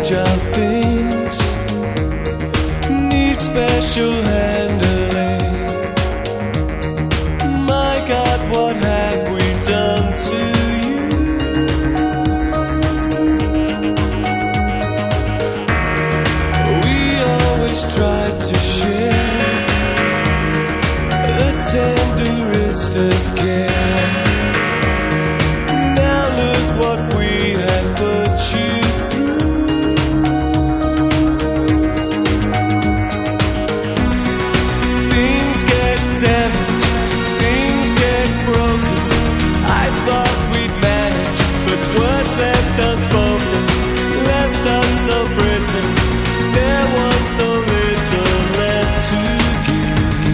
fragile things need special handling. My God, what have we done to you? We always tried to share the tenderest of care. Now look what we have put you through. Things get damaged, things get broken. I thought we'd manage, but words left unspoken left us so brittle. There was so little left to give.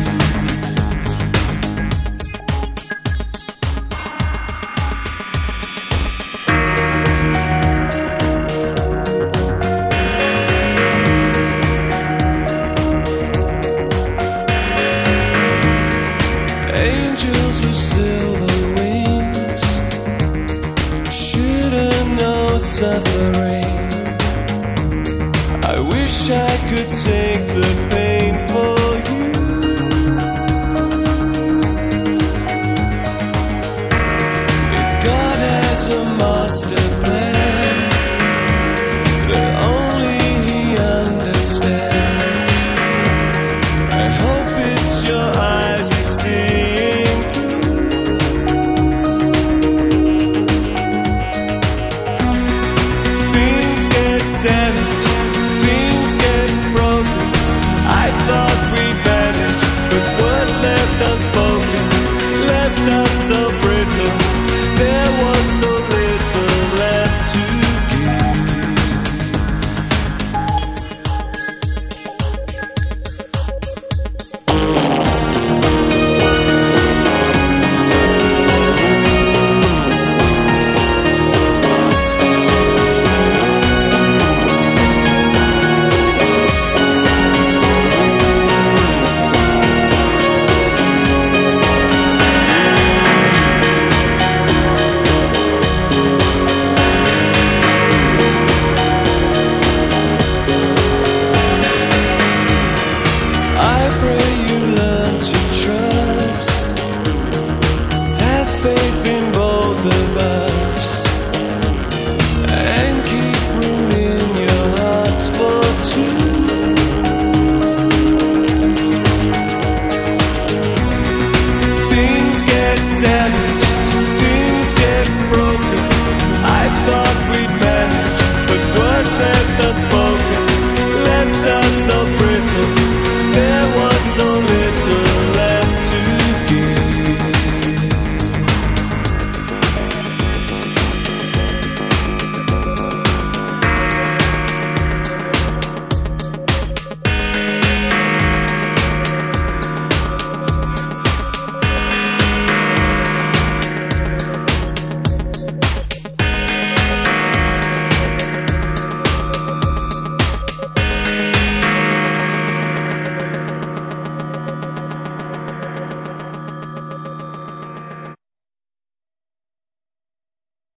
Angels with silver wings shouldn't know suffering. I wish I could take the pain for you. If God has a master plan that only He understands, I hope it's your eyes He's seeing through. Things get damaged, things get broken. I thought we'd manage, but words left unspoken left us so brittle. There was so little left to give. I pray you learn to trust, have faith in both of us.